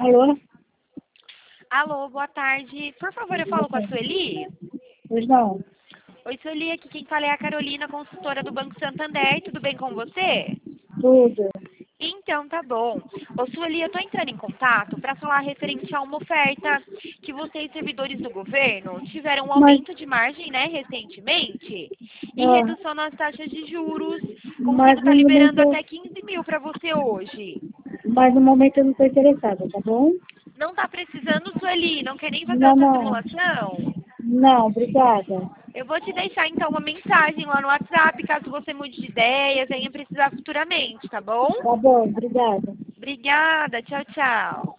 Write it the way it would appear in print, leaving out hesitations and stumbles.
Alô? Alô, boa tarde. Por favor, eu falo com a Sueli? Pois não. Oi, Sueli, aqui quem fala é a Carolina, consultora do Banco Santander. Tudo bem com você? Tudo. Então, tá bom. Ô, Sueli, eu tô entrando em contato para falar referente a uma oferta que vocês, servidores do governo, tiveram um Mas, aumento de margem, né, recentemente, e ah, redução nas taxas de juros, conseguindo mas estar no liberando momento, até 15 mil para você hoje. mas no momento eu não estou interessada, tá bom? Não tá precisando, Sueli? Não quer nem fazer Não, outra não. simulação? Não, obrigada. Eu vou te deixar então uma mensagem lá no WhatsApp, caso você mude de ideia, venha precisar futuramente, tá bom? Tá bom, obrigada. Obrigada, tchau, tchau.